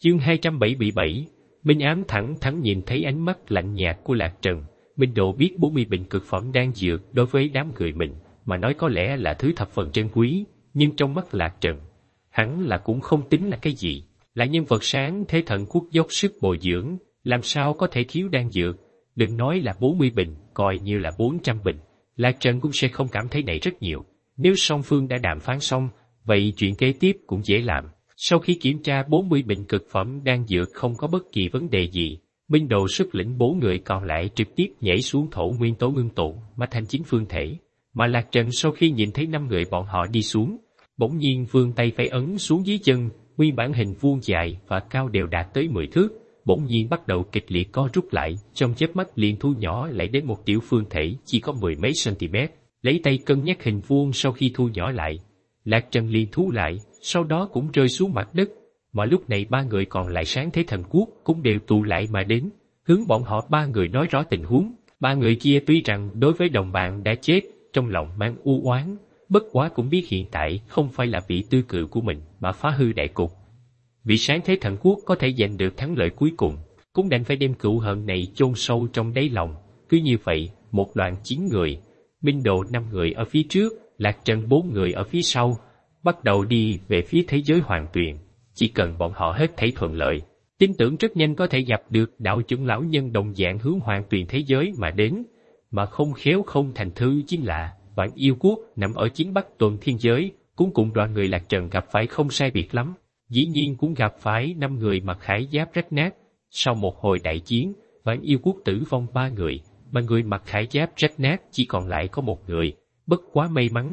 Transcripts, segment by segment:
Chương 277, Minh Ám thẳng thắn nhìn thấy ánh mắt lạnh nhạt của Lạc Trần. Minh Độ biết 40 bình cực phẩm đan dược đối với đám người mình mà nói có lẽ là thứ thập phần trân quý, nhưng trong mắt Lạc Trần, hắn là cũng không tính là cái gì. Là nhân vật sáng thế thần quốc dốc sức bồi dưỡng, làm sao có thể thiếu đan dược. Đừng nói là 40 bình, coi như là 400 bình, Lạc Trần cũng sẽ không cảm thấy này rất nhiều. Nếu song phương đã đàm phán xong, vậy chuyện kế tiếp cũng dễ làm. Sau khi kiểm tra 40 bình cực phẩm đan dược không có bất kỳ vấn đề gì, Minh Độ xuất lĩnh 4 người còn lại trực tiếp nhảy xuống thổ nguyên tố ngưng tụ mà thành chính phương thể. Mà Lạc Trần sau khi nhìn thấy 5 người bọn họ đi xuống, bỗng nhiên vươn tay phải ấn xuống dưới chân, nguyên bản hình vuông dài và cao đều đạt tới 10 thước, bỗng nhiên bắt đầu kịch liệt co rút lại, trong chớp mắt liền thu nhỏ lại đến một tiểu phương thể chỉ có 10 mấy cm. Lấy tay cân nhắc hình vuông sau khi thu nhỏ lại, Lạc Trần liền thu lại, sau đó cũng rơi xuống mặt đất. Mà lúc này 3 người còn lại sáng thế thần quốc cũng đều tụ lại mà đến, hướng bọn họ 3 người nói rõ tình huống. 3 người kia tuy rằng đối với đồng bạn đã chết, trong lòng mang u oán, bất quá cũng biết hiện tại không phải là vị tư cự của mình mà phá hư đại cục. Vị sáng thế thần quốc có thể giành được thắng lợi cuối cùng, cũng đành phải đem cựu hận này chôn sâu trong đáy lòng. Cứ như vậy, một đoàn 9 người, Minh Độ 5 người ở phía trước, Lạc Trần 4 người ở phía sau, bắt đầu đi về phía thế giới Hoàng Tuyền. Chỉ cần bọn họ hết thảy thuận lợi, tin tưởng rất nhanh có thể gặp được đạo trưởng lão nhân đồng dạng hướng Hoàng Tuyền thế giới mà đến. Mà không khéo không thành thư chính là Vạn Yêu Quốc nằm ở chính Bắc Tuần Thiên Giới, cũng cùng đoàn người Lạc Trần gặp phải không sai biệt lắm. Dĩ nhiên cũng gặp phải 5 người mặc khải giáp rách nát. Sau một hồi đại chiến, Vạn Yêu Quốc tử vong 3 người, mà người mặc khải giáp rách nát chỉ còn lại có 1 người. Bất quá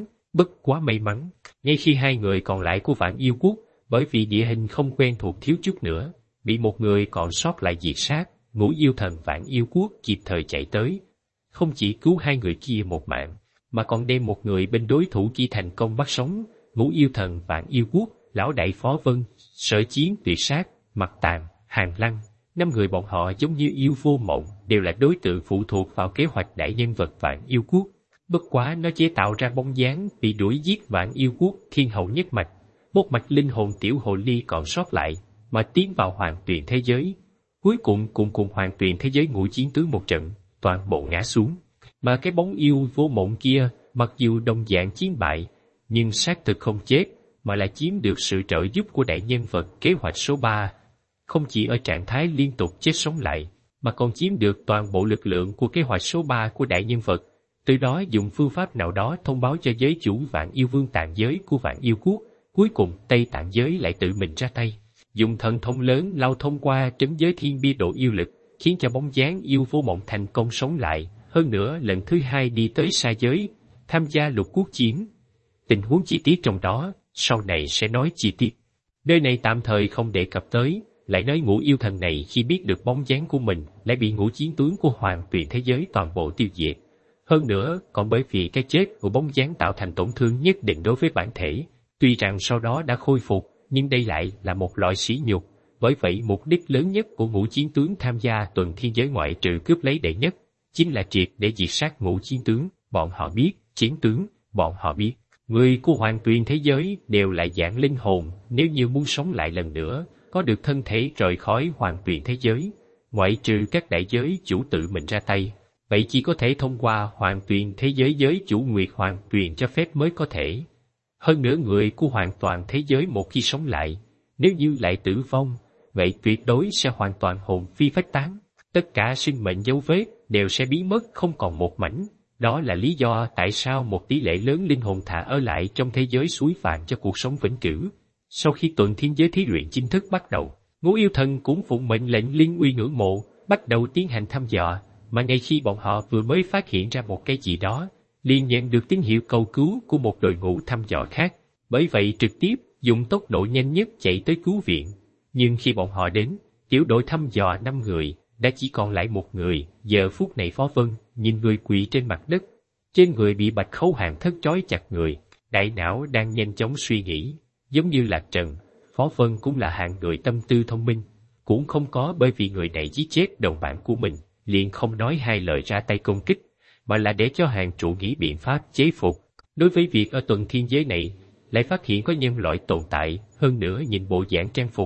may mắn, ngay khi 2 người còn lại của Vạn Yêu Quốc, bởi vì địa hình không quen thuộc thiếu chút nữa, bị một người còn sót lại diệt sát. Ngũ yêu thần Vạn Yêu Quốc kịp thời chạy tới, không chỉ cứu 2 người kia một mạng, mà còn đem một người bên đối thủ kia thành công bắt sống. Ngũ yêu thần Vạn Yêu Quốc, lão đại Phó Vân, Sở Chiến tuyệt sát, Mặc Tàn, Hàn Lăng, 5 người bọn họ giống như yêu vô mộng, đều là đối tượng phụ thuộc vào kế hoạch đại nhân vật Vạn Yêu Quốc. Bất quá nó chế tạo ra bóng dáng bị đuổi giết Vạn Yêu Quốc thiên hậu nhất mạch, một mạch linh hồn tiểu hồ ly còn sót lại, mà tiến vào Hoàng Tuyền thế giới. Cuối cùng cùng Hoàng Tuyền thế giới ngũ chiến tướng một trận, toàn bộ ngã xuống. Mà cái bóng yêu vô mộng kia, mặc dù đồng dạng chiến bại, nhưng xác thực không chết, mà là chiếm được sự trợ giúp của đại nhân vật kế hoạch số 3. Không chỉ ở trạng thái liên tục chết sống lại, mà còn chiếm được toàn bộ lực lượng của kế hoạch số 3 của đại nhân vật. Từ đó dùng phương pháp nào đó thông báo cho giới chủ Vạn Yêu Vương Tạng giới của Vạn Yêu Quốc. Cuối cùng Tây Tạng giới lại tự mình ra tay, dùng thần thông lớn lao thông qua trấn giới thiên bia độ yêu lực, khiến cho bóng dáng yêu vô mộng thành công sống lại. Hơn nữa lần thứ 2 đi tới xa giới, tham gia lục quốc chiến. Tình huống chi tiết trong đó, sau này sẽ nói chi tiết. Nơi này tạm thời không đề cập tới, lại nói ngũ yêu thần này khi biết được bóng dáng của mình, lại bị ngũ chiến tướng của Hoàng Tuyền thế giới toàn bộ tiêu diệt. Hơn nữa, còn bởi vì cái chết của bóng dáng tạo thành tổn thương nhất định đối với bản thể. Tuy rằng sau đó đã khôi phục, nhưng đây lại là một loại sỉ nhục. Bởi vậy mục đích lớn nhất của ngũ chiến tướng tham gia tuần thiên giới ngoại trừ cướp lấy đệ nhất, chính là triệt để diệt sát ngũ chiến tướng. Bọn họ biết, chiến tướng, bọn họ biết, người của Hoàng Tuyền thế giới đều là dạng linh hồn, nếu như muốn sống lại lần nữa, có được thân thể rời khỏi Hoàng Tuyền thế giới, ngoại trừ các đại giới chủ tự mình ra tay, vậy chỉ có thể thông qua Hoàng Tuyền thế giới giới chủ Nguyệt Hoàng Tuyền cho phép mới có thể. Hơn nữa người của hoàn toàn thế giới một khi sống lại, nếu như lại tử vong, vậy tuyệt đối sẽ hoàn toàn hồn phi phách tán. Tất cả sinh mệnh dấu vết đều sẽ biến mất không còn một mảnh. Đó là lý do tại sao một tỷ lệ lớn linh hồn thả ở lại trong thế giới suối vàng cho cuộc sống vĩnh cửu. Sau khi tuần thiên giới thí luyện chính thức bắt đầu, ngũ yêu thần cũng phụng mệnh lệnh liên uy ngưỡng mộ, bắt đầu tiến hành thăm dò, mà ngay khi bọn họ vừa mới phát hiện ra một cái gì đó, liền nhận được tín hiệu cầu cứu của một đội ngũ thăm dò khác, bởi vậy trực tiếp dùng tốc độ nhanh nhất chạy tới cứu viện. Nhưng khi bọn họ đến, tiểu đội thăm dò 5 người, đã chỉ còn lại 1 người. Giờ phút này Phó Vân nhìn người quỳ trên mặt đất, trên người bị bạch khấu hàng thất trói chặt người, đại não đang nhanh chóng suy nghĩ. Giống như Lạc Trần, Phó Vân cũng là hạng người tâm tư thông minh, cũng không có bởi vì người này giết chết đồng bạn của mình, liền không nói 2 lời ra tay công kích, mà là để cho hàng trụ nghĩ biện pháp chế phục. Đối với việc ở tuần thiên giới này, lại phát hiện có nhân loại tồn tại, hơn nữa nhìn bộ dạng trang phục,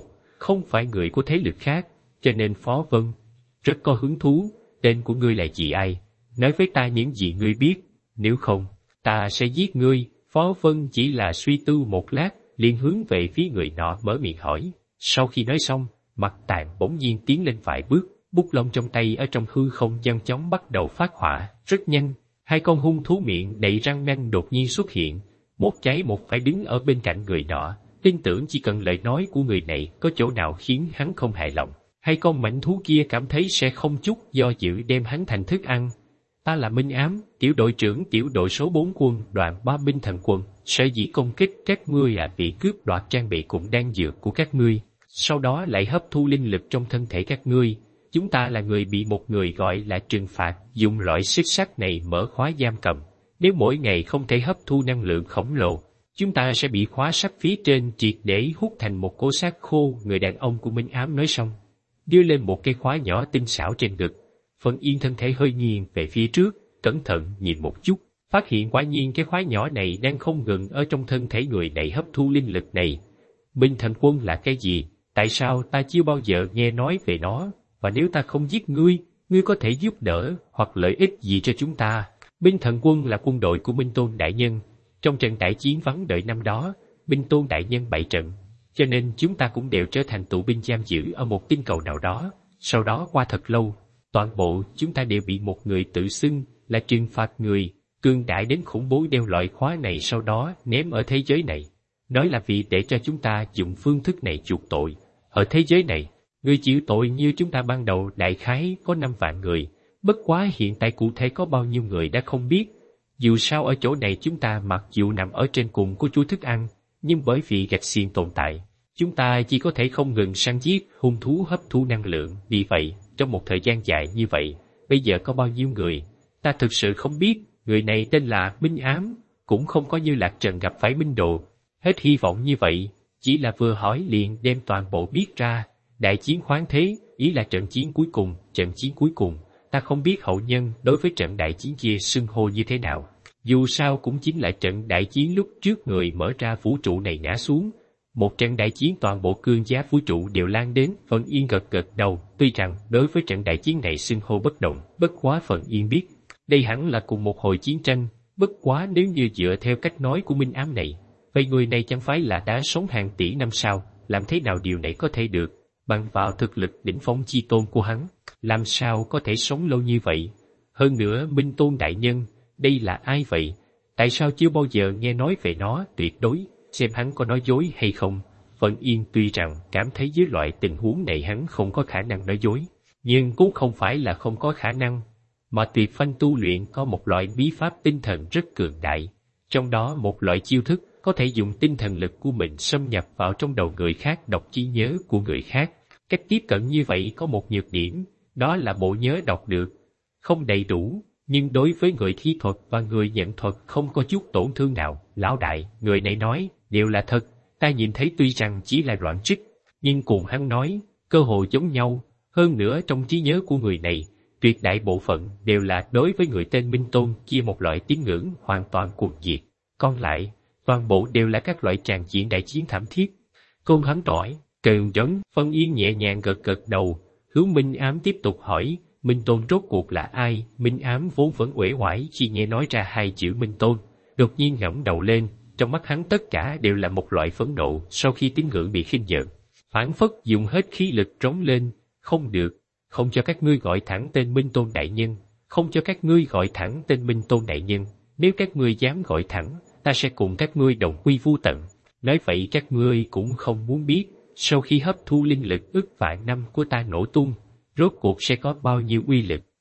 không phải người của thế lực khác, cho nên Phó Vân rất có hứng thú. Tên của ngươi là gì ai? Nói với ta những gì ngươi biết, nếu không, ta sẽ giết ngươi. Phó Vân chỉ là suy tư một lát, liền hướng về phía người nọ mở miệng hỏi. Sau khi nói xong, Mặt Tàng bỗng nhiên tiến lên vài bước, bút lông trong tay ở trong hư không nhanh chóng bắt đầu phát hỏa, rất nhanh. Hai con hung thú miệng đầy răng nanh đột nhiên xuất hiện, một trái một phải đứng ở bên cạnh người nọ, tin tưởng chỉ cần lời nói của người này có chỗ nào khiến hắn không hài lòng, hai con mãnh thú kia cảm thấy sẽ không chút do dự đem hắn thành thức ăn. Ta là Minh Ám, tiểu đội trưởng tiểu đội số 4 quân đoàn 3 binh thần quân, sở dĩ công kích các ngươi là vì cướp đoạt trang bị cùng đan dược của các ngươi, sau đó lại hấp thu linh lực trong thân thể các ngươi. Chúng ta là người bị một người gọi là trừng phạt, dùng loại xích sắt này mở khóa giam cầm. Nếu mỗi ngày không thể hấp thu năng lượng khổng lồ, chúng ta sẽ bị khóa sắt phía trên triệt để hút thành một cỗ xác khô. Người đàn ông của Minh Ám nói xong, đưa lên một cái khóa nhỏ tinh xảo trên ngực. Phần Yên thân thể hơi nghiêng về phía trước, cẩn thận nhìn một chút, phát hiện quả nhiên cái khóa nhỏ này đang không ngừng ở trong thân thể người này hấp thu linh lực này. Binh thần quân là cái gì? Tại sao ta chưa bao giờ nghe nói về nó? Và nếu ta không giết ngươi, ngươi có thể giúp đỡ hoặc lợi ích gì cho chúng ta? Binh thần quân là quân đội của Minh Tôn Đại Nhân. Trong trận đại chiến vắng đợi năm đó, Minh Tôn Đại Nhân bại trận, cho nên chúng ta cũng đều trở thành tù binh giam giữ ở một tinh cầu nào đó. Sau đó qua thật lâu, toàn bộ chúng ta đều bị một người tự xưng là trừng phạt người, cường đại đến khủng bố đeo loại khóa này sau đó ném ở thế giới này. Nói là vì để cho chúng ta dùng phương thức này chuộc tội. Ở thế giới này, người chịu tội như chúng ta ban đầu đại khái có 5 vạn người, bất quá hiện tại cụ thể có bao nhiêu người đã không biết. Dù sao ở chỗ này chúng ta mặc dù nằm ở trên cùng của chuỗi thức ăn, nhưng bởi vì gạch xiên tồn tại, chúng ta chỉ có thể không ngừng săn giết hung thú hấp thu năng lượng. Vì vậy, trong một thời gian dài như vậy, bây giờ có bao nhiêu người, ta thực sự không biết. Người này tên là Minh Ám, cũng không có như Lạc Trần gặp phải Minh Đồ. Hết hy vọng như vậy, chỉ là vừa hỏi liền đem toàn bộ biết ra. Đại chiến khoáng thế, ý là trận chiến cuối cùng, trận chiến cuối cùng. Ta không biết hậu nhân đối với trận đại chiến kia xưng hô như thế nào. Dù sao cũng chính là trận đại chiến lúc trước người mở ra vũ trụ này ngã xuống. Một trận đại chiến toàn bộ cương giá vũ trụ đều lan đến. Phần Yên gật gật đầu, tuy rằng đối với trận đại chiến này xưng hô bất động, bất quá Phần Yên biết, đây hẳn là cùng một hồi chiến tranh. Bất quá nếu như dựa theo cách nói của Minh Ám này, vậy người này chẳng phải là đã sống hàng tỷ năm sao? Làm thế nào điều này có thể được? Bằng vào thực lực đỉnh phong chi tôn của hắn, làm sao có thể sống lâu như vậy? Hơn nữa Minh Tôn Đại Nhân, đây là ai vậy? Tại sao chưa bao giờ nghe nói về nó? Tuyệt đối, xem hắn có nói dối hay không. Phần Yên tuy rằng cảm thấy dưới loại tình huống này hắn không có khả năng nói dối, nhưng cũng không phải là không có khả năng. Mà Tuyệt Phanh tu luyện có một loại bí pháp tinh thần rất cường đại, trong đó một loại chiêu thức có thể dùng tinh thần lực của mình xâm nhập vào trong đầu người khác, đọc trí nhớ của người khác. Cách tiếp cận như vậy có một nhược điểm, đó là bộ nhớ đọc được không đầy đủ, nhưng đối với người thi thuật và người nhận thuật không có chút tổn thương nào. Lão đại, người này nói đều là thật, ta nhìn thấy tuy rằng chỉ là đoạn trích, nhưng cùng hắn nói cơ hội giống nhau. Hơn nữa trong trí nhớ của người này, tuyệt đại bộ phận đều là đối với người tên Minh Tôn kia một loại tín ngưỡng hoàn toàn cuồng diệt, còn lại toàn bộ đều là các loại tràng diện đại chiến thảm thiết. Côn hắn tỏi, kêu trấn. Phân Yên nhẹ nhàng gật gật đầu, hướng Minh Ám tiếp tục hỏi, Minh Tôn rốt cuộc là ai? Minh Ám vốn vẫn uể oải khi nghe nói ra hai chữ Minh Tôn, đột nhiên ngẩng đầu lên, trong mắt hắn tất cả đều là một loại phẫn nộ sau khi tín ngưỡng bị khinh nhờn, phảng phất dùng hết khí lực trống lên, không được, không cho các ngươi gọi thẳng tên Minh Tôn Đại Nhân, không cho các ngươi gọi thẳng tên Minh Tôn Đại Nhân, nếu các ngươi dám gọi thẳng, ta sẽ cùng các ngươi đồng quy vu tận. Nói vậy các ngươi cũng không muốn biết, sau khi hấp thu linh lực ức vạn năm của ta nổ tung, rốt cuộc sẽ có bao nhiêu uy lực.